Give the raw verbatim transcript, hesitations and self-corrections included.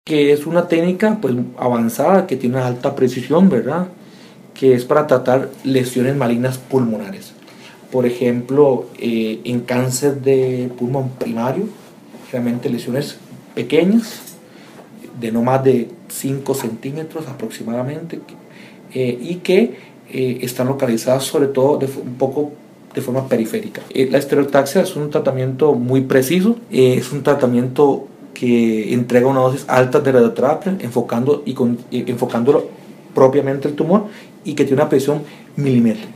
que es una técnica pues avanzada, que tiene una alta precisión, ¿verdad? Que es para tratar lesiones malignas pulmonares. Por ejemplo, eh, en cáncer de pulmón primario, realmente lesiones pequeñas, de no más de cinco centímetros aproximadamente, eh, y que eh, están localizadas sobre todo de, un poco de forma periférica. Eh, la estereotaxia es un tratamiento muy preciso, eh, es un tratamiento que entrega una dosis alta de radioterapia, enfocando y con, eh, enfocándolo propiamente el tumor, y que tiene una presión milimétrica.